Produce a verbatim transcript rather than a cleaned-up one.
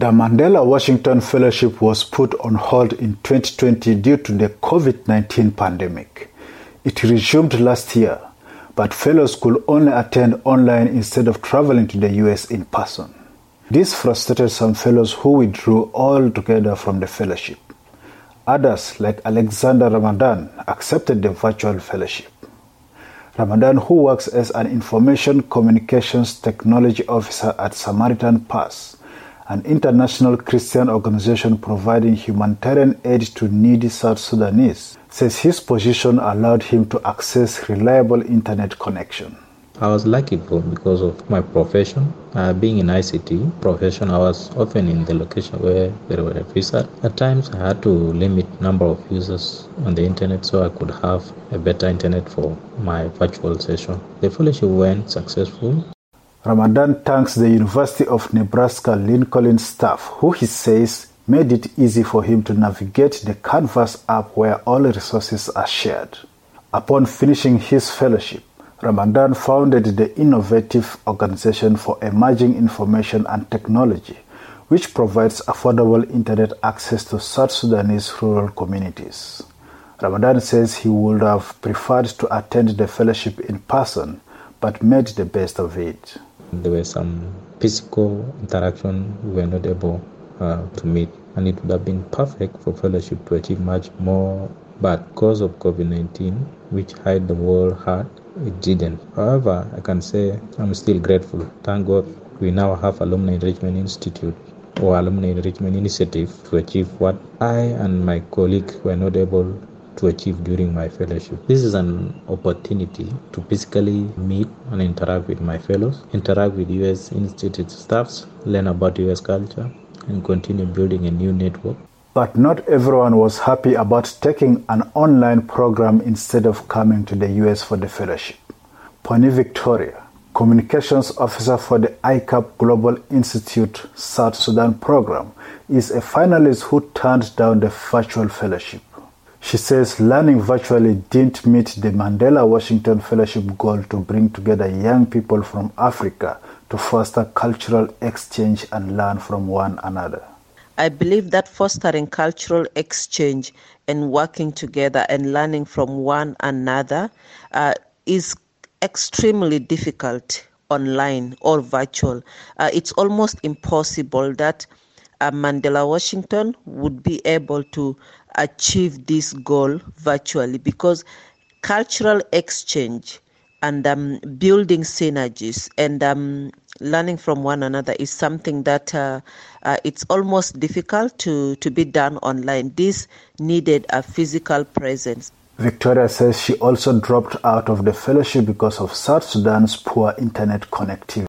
The Mandela Washington Fellowship was put on hold in twenty twenty due to the COVID nineteen pandemic. It resumed last year, but fellows could only attend online instead of traveling to the U S in person. This frustrated some fellows who withdrew altogether from the fellowship. Others, like Alexander Ramadan, accepted the virtual fellowship. Ramadan, who works as an information communications technology officer at Samaritan Pass, an international Christian organization providing humanitarian aid to needy South Sudanese, says his position allowed him to access reliable internet connection. I was lucky because of my profession. Uh, being in I C T profession, I was often in the location where there were visitors. At times, I had to limit number of users on the internet so I could have a better internet for my virtual session. The fellowship went successful. Ramadan thanks the University of Nebraska Lincoln staff, who he says made it easy for him to navigate the Canvas app where all resources are shared. Upon finishing his fellowship, Ramadan founded the innovative Organization for Emerging Information and Technology, which provides affordable internet access to South Sudanese rural communities. Ramadan says he would have preferred to attend the fellowship in person, but made the best of it. There were some physical interaction we were not able uh, to meet, and it would have been perfect for fellowship to achieve much more, but because of COVID nineteen, which hit the world hard, it didn't. However, I can say I'm still grateful. Thank God we now have Alumni Enrichment Institute or Alumni Enrichment Initiative to achieve what I and my colleague were not able to achieve during my fellowship. This is an opportunity to physically meet and interact with my fellows, interact with U S Institute staffs, learn about U S culture, and continue building a new network. But not everyone was happy about taking an online program instead of coming to the U S for the fellowship. Pony Victoria, communications officer for the I C A P Global Institute South Sudan program, is a finalist who turned down the virtual fellowship. She says learning virtually didn't meet the Mandela Washington Fellowship goal to bring together young people from Africa to foster cultural exchange and learn from one another. I believe that fostering cultural exchange and working together and learning from one another uh, is extremely difficult online or virtual. Uh, it's almost impossible that uh, Mandela Washington would be able to achieve this goal virtually, because cultural exchange and um, building synergies and um, learning from one another is something that uh, uh, it's almost difficult to, to be done online. This needed a physical presence. Victoria says she also dropped out of the fellowship because of South Sudan's poor internet connectivity.